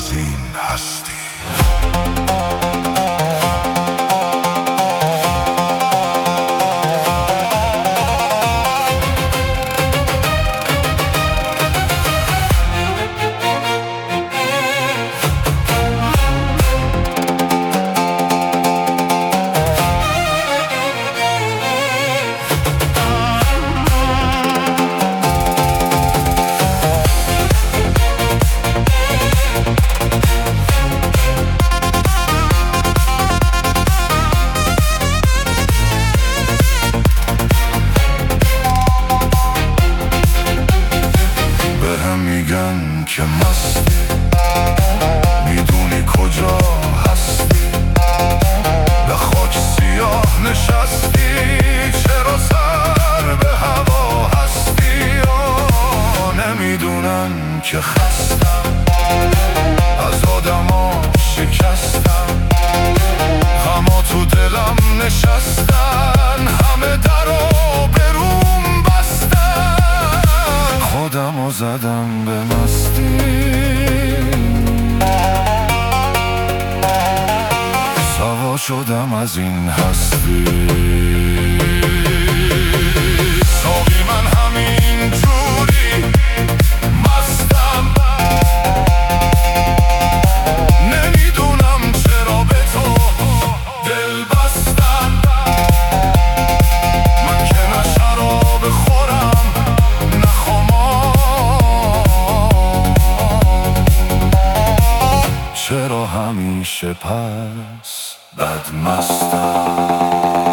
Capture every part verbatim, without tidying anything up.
از این هستی. میگن که مستی، میدونی کجا هستی؟ به خاک سیاه نشستی، چرا سر به هوا هستی؟ آه نمیدونن که خستم، از آدما شکستم، غما تو دلم نشستن، همه درو بروم بستن، خودمو زدم به مستی، سوا شدم از این هستی. ساقی من همین جوری مستم، نمیدونم چرا به تو دل بستم، من که نه شراب خورم نه خمار، چرا همیشه پس بد مستم؟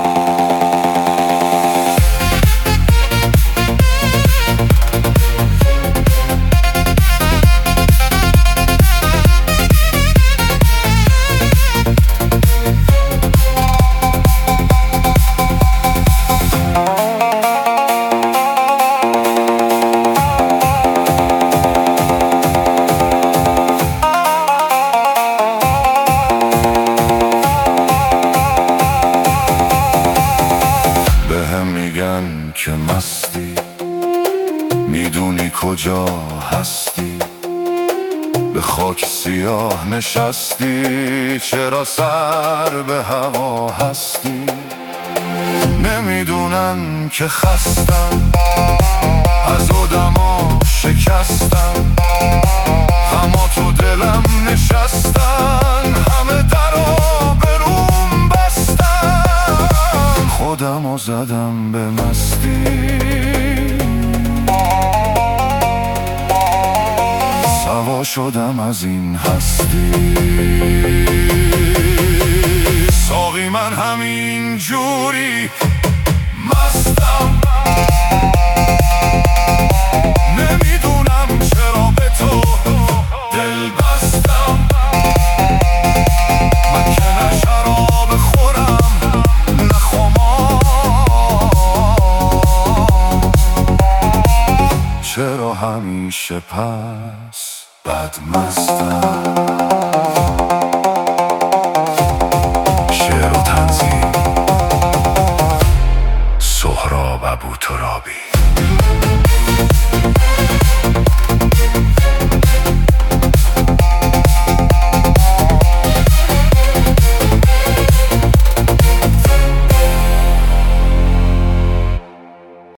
میگن که مستی، میدونی کجا هستی؟ به خاک سیاه نشستی، چرا سر به هوا هستی؟ نمیدونن که خستم، از آدما شکستم، غما تو دلم نشستن، همه درو بروم بستن، خودمو زدم به مستی، سوا شدم از این هستی. ساقی من همین جوری مستم، نمیدونم چرا به تو دل بستم، من که نه شراب خورم نه خمار، چرا همیشه پس بد مستم؟